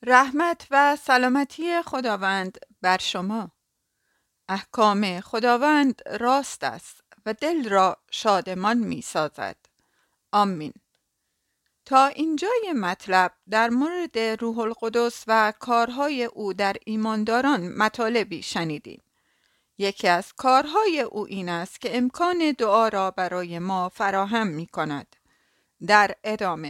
رحمت و سلامتی خداوند بر شما. احکام خداوند راست است و دل را شادمان می سازد. آمین. تا اینجای مطلب در مورد روح القدس و کارهای او در ایمانداران مطالبی شنیدیم. یکی از کارهای او این است که امکان دعا را برای ما فراهم می کند. در ادامه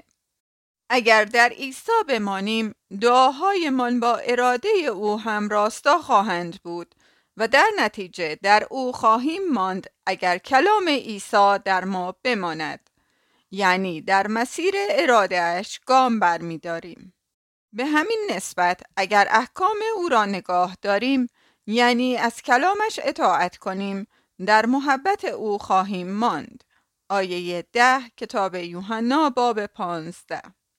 اگر در عیسی بمانیم، دعاهایمان با اراده او هم راستا خواهند بود و در نتیجه در او خواهیم ماند اگر کلام عیسی در ما بماند، یعنی در مسیر اراده اش گام برمی داریم. به همین نسبت اگر احکام او را نگاه داریم، یعنی از کلامش اطاعت کنیم، در محبت او خواهیم ماند. آیه 10 کتاب یوحنا باب 15.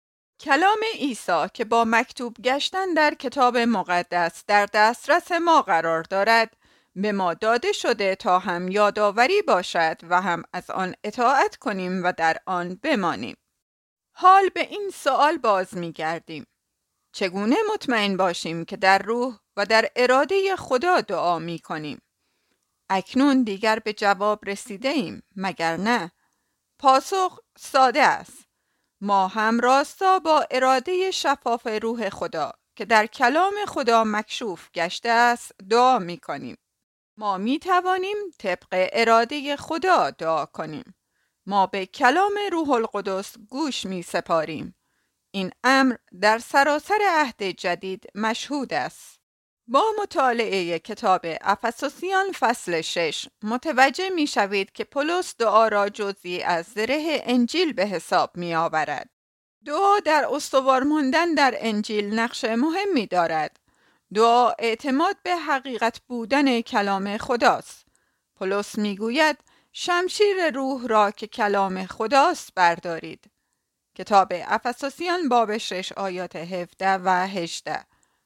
کلام عیسی که با مکتوب گشتن در کتاب مقدس در دسترس ما قرار دارد، به ما داده شده تا هم یادآوری باشد و هم از آن اطاعت کنیم و در آن بمانیم. حال به این سوال باز می گردیم: چگونه مطمئن باشیم که در روح و در اراده خدا دعا می کنیم؟ اکنون دیگر به جواب رسیده ایم، مگر نه؟ پاسخ ساده است. ما هم راستا با اراده شفاف روح خدا که در کلام خدا مکشوف گشته است دعا می کنیم. ما می توانیم طبق اراده خدا دعا کنیم. ما به کلام روح القدس گوش می سپاریم. این امر در سراسر عهد جدید مشهود است. با مطالعه کتاب افسوسیان فصل 6 متوجه می شوید که پولس دعا را جزئی از زره انجیل به حساب می آورد. دعا در استوار ماندن در انجیل نقش مهمی دارد. دعا اعتماد به حقیقت بودن کلام خداست. پولس می گوید شمشیر روح را که کلام خداست بردارید. کتاب افسوسیان باب 6 آیات 17 و 18.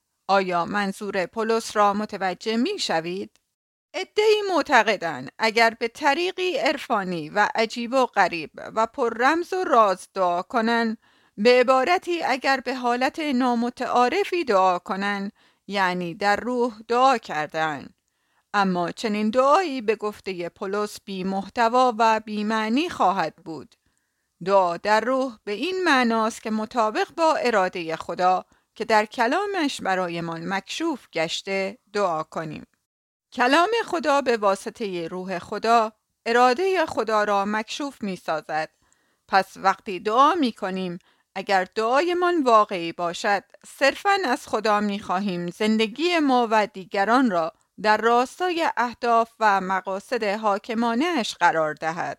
آیا منظور پولس را متوجه می شوید؟ عده‌ای معتقدند اگر به طریقی عرفانی و عجیب و غریب و پر رمز و راز دعا کنند، به عبارتی اگر به حالت نامتعارفی دعا کنند، یعنی در روح دعا کردند. اما چنین دعایی به گفته پولس بی محتوا و بی معنی خواهد بود. دعا در روح به این معناست که مطابق با اراده خدا که در کلامش برایمان مکشوف گشته دعا کنیم. کلام خدا به واسطه روح خدا اراده خدا را مکشوف می سازد. پس وقتی دعا می کنیم، اگر دعایمان واقعی باشد، صرفاً از خدا می خواهیم زندگی ما و دیگران را در راستای اهداف و مقاصد حاکمانه اش قرار دهد.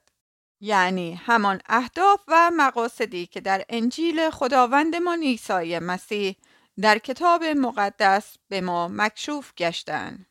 یعنی همان اهداف و مقاصدی که در انجیل خداوندمان عیسی مسیح در کتاب مقدس به ما مکشوف گشتند.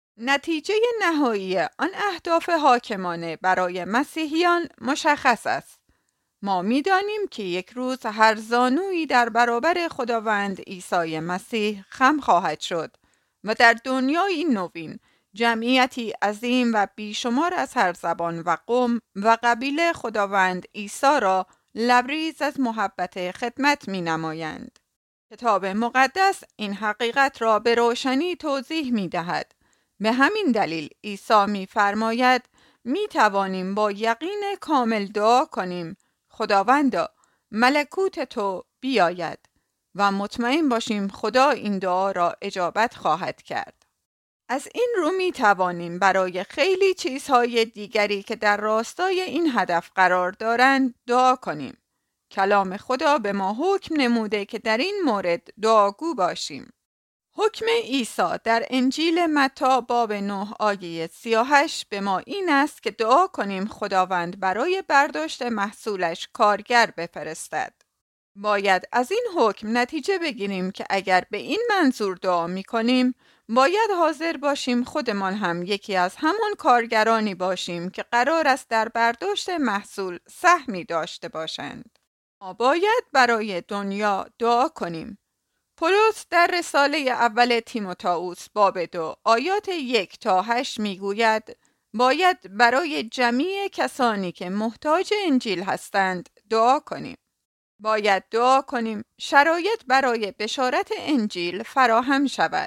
نتیجه نهایی آن اهداف حاکمانه برای مسیحیان مشخص است. ما می‌دانیم که یک روز هر زانویی در برابر خداوند عیسی مسیح خم خواهد شد و در دنیای نوین جمعیتی عظیم و بیشمار از هر زبان و قوم و قبیله خداوند عیسی را لبریز از محبت خدمت می‌نمایند. کتاب مقدس این حقیقت را به روشنی توضیح می‌دهد. به همین دلیل عیسی می‌فرماید می‌توانیم با یقین کامل دعا کنیم: خداوندا، ملکوت تو بیاید، و مطمئن باشیم خدا این دعا را اجابت خواهد کرد. از این رو می توانیم برای خیلی چیزهای دیگری که در راستای این هدف قرار دارند دعا کنیم. کلام خدا به ما حکم نموده که در این مورد دعاگو باشیم. حکم عیسی در انجیل متی باب 9 آیه 38 به ما این است که دعا کنیم خداوند برای برداشت محصولش کارگر بفرستد. باید از این حکم نتیجه بگیریم که اگر به این منظور دعا می کنیم، باید حاضر باشیم خودمان هم یکی از همان کارگرانی باشیم که قرار است در برداشت محصول سهمی داشته باشند. ما باید برای دنیا دعا کنیم. پولس در رساله اول تیموتائوس باب 2 آیات 1 تا 8 می گوید باید برای جمیع کسانی که محتاج انجیل هستند دعا کنیم. باید دعا کنیم شرایط برای بشارت انجیل فراهم شود.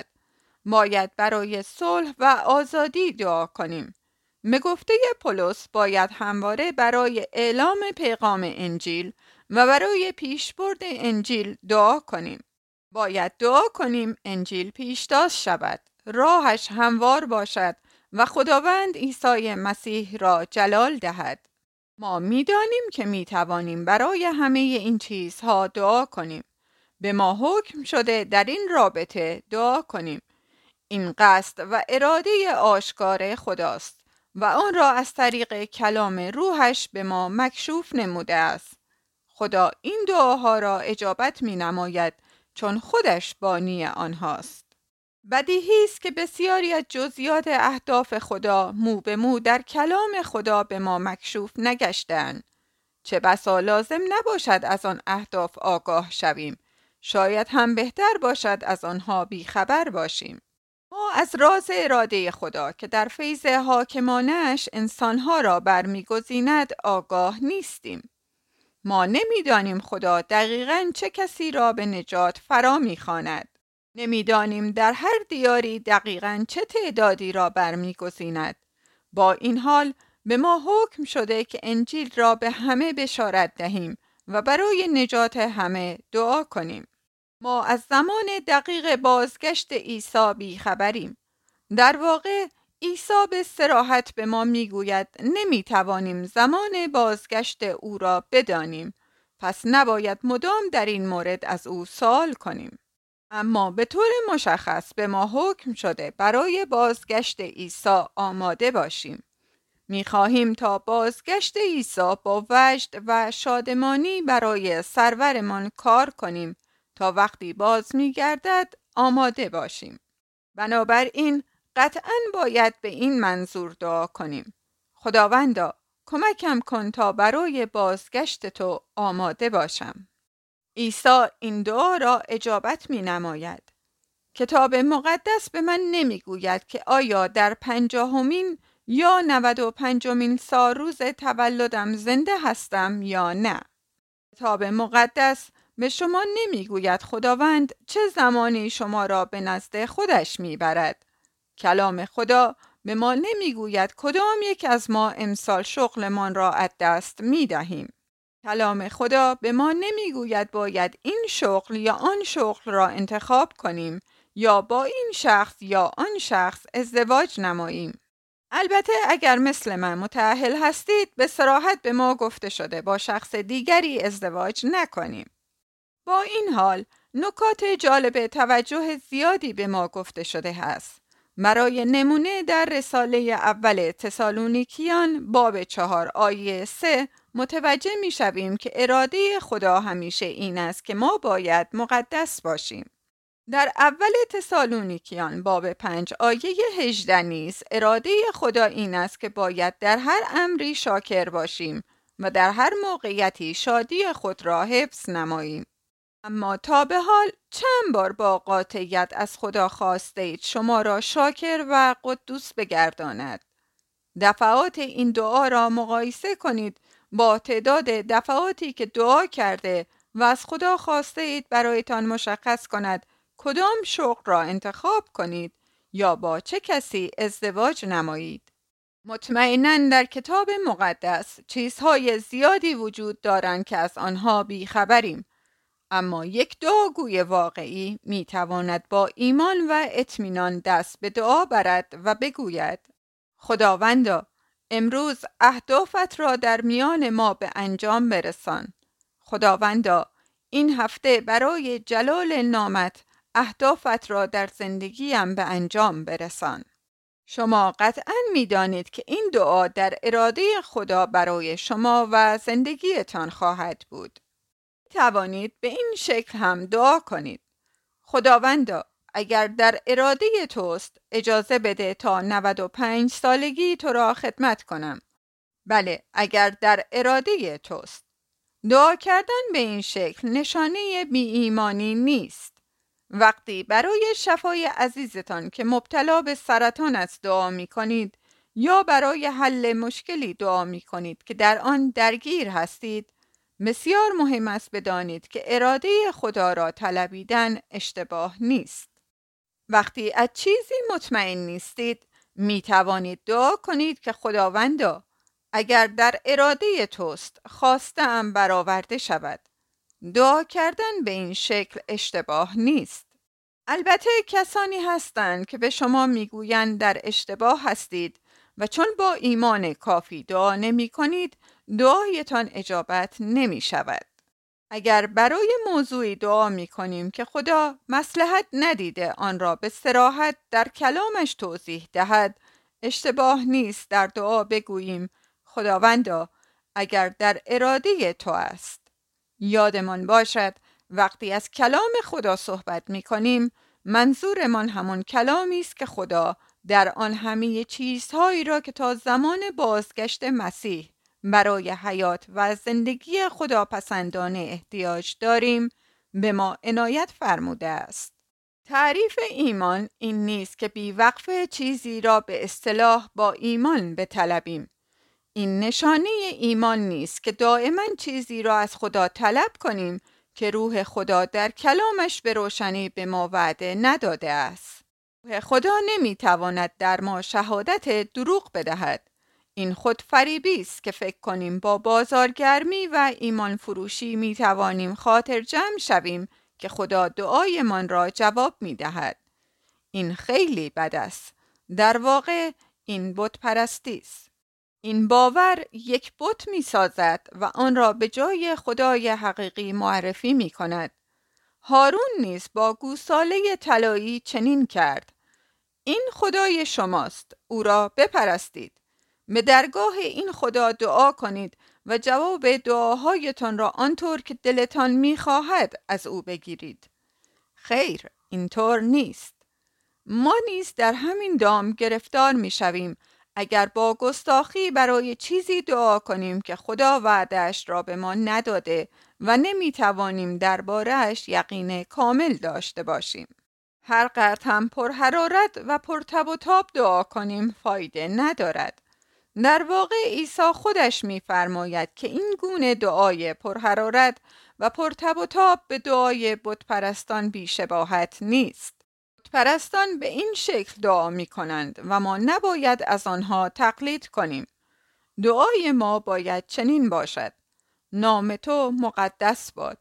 باید برای صلح و آزادی دعا کنیم. به گفته پولس باید همواره برای اعلام پیغام انجیل و برای پیشبرد انجیل دعا کنیم. باید دعا کنیم انجیل پیشتاز شود، راهش هموار باشد و خداوند عیسی مسیح را جلال دهد. ما می‌دانیم که می‌توانیم برای همه این چیزها دعا کنیم. به ما حکم شده در این رابطه دعا کنیم. این قصد و اراده آشکار خداست و آن را از طریق کلام روحش به ما مکشوف نموده است. خدا این دعاها را اجابت می نماید چون خودش بانی آنهاست. بدیهی است که بسیاری از جزئیات اهداف خدا مو به مو در کلام خدا به ما مکشوف نگشتند. چه بسا لازم نباشد از آن اهداف آگاه شویم. شاید هم بهتر باشد از آنها بیخبر باشیم. ما از راز اراده خدا که در فیض حاکمانش انسانها را برمیگزیند آگاه نیستیم. ما نمیدانیم خدا دقیقاً چه کسی را به نجات فرا می‌خواند. نمیدانیم در هر دیاری دقیقاً چه تعدادی را برمیگزیند. با این حال به ما حکم شده که انجیل را به همه بشارت دهیم و برای نجات همه دعا کنیم. ما از زمان دقیق بازگشت عیسی بیخبریم. در واقع عیسی به صراحت به ما میگوید نمیتوانیم زمان بازگشت او را بدانیم، پس نباید مدام در این مورد از او سوال کنیم. اما به طور مشخص به ما حکم شده برای بازگشت عیسی آماده باشیم. می‌خواهیم تا بازگشت عیسی با وجد و شادمانی برای سرورمان کار کنیم تا وقتی باز می‌گردد آماده باشیم. بنابراین قطعاً باید به این منظور دعا کنیم: خداوندا کمکم کن تا برای بازگشت تو آماده باشم. عیسی این دعا را اجابت می‌نماید. کتاب مقدس به من نمیگوید که آیا در 50مین یا 95مین سالروز تولدم زنده هستم یا نه. کتاب مقدس به شما نمیگوید خداوند چه زمانی شما را به نزد خودش میبرد. کلام خدا به ما نمیگوید کدام یک از ما امسال شغلمان را از دست میدهیم. کلام خدا به ما نمیگوید باید این شغل یا آن شغل را انتخاب کنیم یا با این شخص یا آن شخص ازدواج نماییم. البته اگر مثل من متأهل هستید به صراحت به ما گفته شده با شخص دیگری ازدواج نکنیم. با این حال نکات جالب توجه زیادی به ما گفته شده است. برای نمونه در رساله اول تسالونیکیان باب 4 آیه 3 متوجه می شویم که اراده خدا همیشه این است که ما باید مقدس باشیم. در اول تسالونیکیان باب 5 آیه 18 نیز اراده خدا این است که باید در هر امری شاکر باشیم و در هر موقعیتی شادی خود را حفظ نماییم. اما تا به حال چند بار با قاطعیت از خدا خواسته اید شما را شاکر و قدوس بگرداند؟ دفعات این دعا را مقایسه کنید با تعداد دفعاتی که دعا کرده و از خدا خواسته اید برایتان مشخص کند کدام شغل را انتخاب کنید یا با چه کسی ازدواج نمایید. مطمئناً در کتاب مقدس چیزهای زیادی وجود دارند که از آنها بیخبریم، اما یک دعاگوی واقعی میتواند با ایمان و اطمینان دست به دعا برد و بگوید: خداوندا امروز اهدافت را در میان ما به انجام برسان. خداوندا این هفته برای جلال نامت اهدافت را در زندگیم به انجام برسان. شما قطعاً می‌دانید که این دعا در اراده خدا برای شما و زندگیتان خواهد بود. توانید به این شکل هم دعا کنید: خداوندا اگر در اراده توست اجازه بده تا 95 سالگی تو را خدمت کنم. بله، اگر در اراده توست. دعا کردن به این شکل نشانه بی ایمانی نیست. وقتی برای شفای عزیزتان که مبتلا به سرطان است دعا می کنید یا برای حل مشکلی دعا می کنید که در آن درگیر هستید، بسیار مهم است بدانید که اراده خدا را طلبیدن اشتباه نیست. وقتی از چیزی مطمئن نیستید، می توانید دعا کنید که خداوندا، اگر در اراده توست خواسته‌ام برآورده شود. دعا کردن به این شکل اشتباه نیست. البته کسانی هستند که به شما میگویند در اشتباه هستید و چون با ایمان کافی دعا نمی کنید، دعایتان اجابت نمی شود. اگر برای موضوعی دعا می کنیم که خدا مصلحت ندیده آن را به صراحت در کلامش توضیح دهد، اشتباه نیست در دعا بگوییم خداوندا، اگر در اراده تو است. یادمان باشد وقتی از کلام خدا صحبت می کنیم، منظورمان همون کلامی است که خدا در آن همه چیزهایی را که تا زمان بازگشت مسیح برای حیات و زندگی خداپسندانه احتیاج داریم به ما عنایت فرموده است. تعریف ایمان این نیست که بی‌وقف چیزی را به اصطلاح با ایمان بطلبیم. این نشانه ایمان نیست که دائما چیزی را از خدا طلب کنیم که روح خدا در کلامش به روشنی به ما وعده نداده است. روح خدا نمیتواند در ما شهادت دروغ بدهد. این خود فریبی است که فکر کنیم با بازارگرمی و ایمان فروشی می توانیم خاطر جمع شویم که خدا دعایمان را جواب می دهد. این خیلی بد است. در واقع این بت پرستی است. این باور یک بت می سازد و آن را به جای خدای حقیقی معرفی می کند. هارون نیز با گوساله طلایی چنین کرد. این خدای شماست، او را بپرستید. به درگاه این خدا دعا کنید و جواب دعاهایتان را آنطور که دلتان می‌خواهد از او بگیرید. خیر، اینطور نیست. ما نیز در همین دام گرفتار می‌شویم اگر با گستاخی برای چیزی دعا کنیم که خدا وعده‌اش را به ما نداده و نمی‌توانیم درباره‌اش یقین کامل داشته باشیم. هر قدر هم پرحرارت و پرتب و تاب دعا کنیم فایده ندارد. در واقع عیسی خودش می‌فرماید که این گونه دعای پرحرارت و پرتب و تاب به دعای بتپرستان بی‌شباهت نیست. بتپرستان به این شکل دعا می‌کنند و ما نباید از آنها تقلید کنیم. دعای ما باید چنین باشد: نام تو مقدس باد،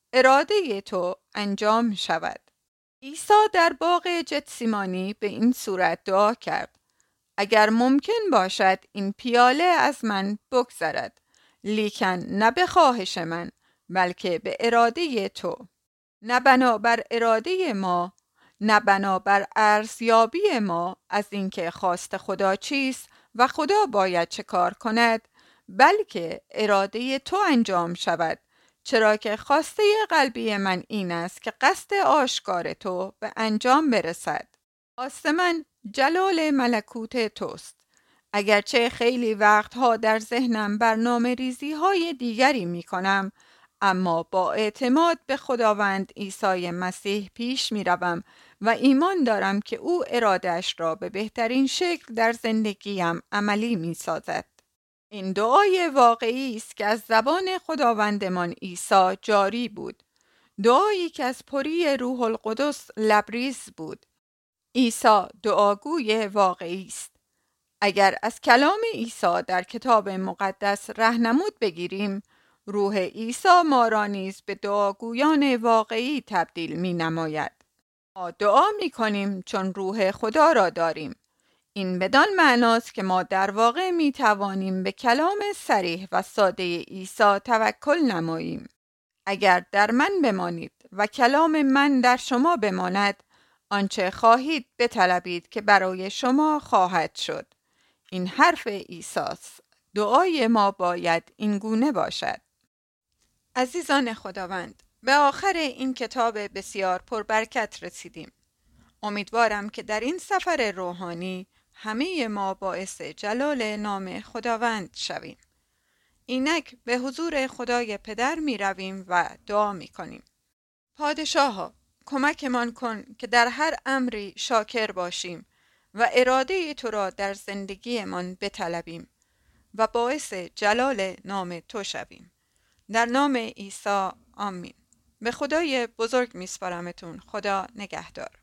اراده تو انجام شود. عیسی در باغ گتسیمانی به این صورت دعا کرد: اگر ممکن باشد این پیاله از من بگذرد، لیکن نه به خواهش من بلکه به اراده تو. نه بنابر اراده ما، نه بنابر ارزیابی ما از اینکه خواست خدا چیست و خدا باید چه کار کند، بلکه اراده تو انجام شود، چرا که خواسته قلبی من این است که قصد آشکار تو به انجام برسد. خواست من جلال ملکوت توست. اگرچه خیلی وقتها در ذهنم برنامه ریزی های دیگری می کنم، اما با اعتماد به خداوند عیسی مسیح پیش می روم و ایمان دارم که او ارادهش را به بهترین شکل در زندگیم عملی می سازد. این دعای واقعی است که از زبان خداوندمان عیسی جاری بود. دعایی که از پری روح القدس لبریز بود. عیسی دعاگوی واقعی است. اگر از کلام عیسی در کتاب مقدس راهنمود بگیریم، روح عیسی ما را نیز به دعاگویان واقعی تبدیل می نماید. ما دعا می کنیم چون روح خدا را داریم. این بدان معناست که ما در واقع می توانیم به کلام صریح و ساده عیسی توکل نماییم. اگر در من بمانید و کلام من در شما بماند، آنچه خواهید بطلبید که برای شما خواهد شد. این حرف عیسی است. دعای ما باید این گونه باشد. عزیزان خداوند، به آخر این کتاب بسیار پربرکت رسیدیم. امیدوارم که در این سفر روحانی همه ما باعث جلال نام خداوند شویم. اینک به حضور خدای پدر می رویم و دعا می کنیم. پادشاها، کمکمان کن که در هر امری شاکر باشیم و اراده تو را در زندگیمان بطلبیم و باعث جلال نام تو شویم. در نام عیسی آمین. به خدای بزرگ میسپارمتون. خدا نگهدار.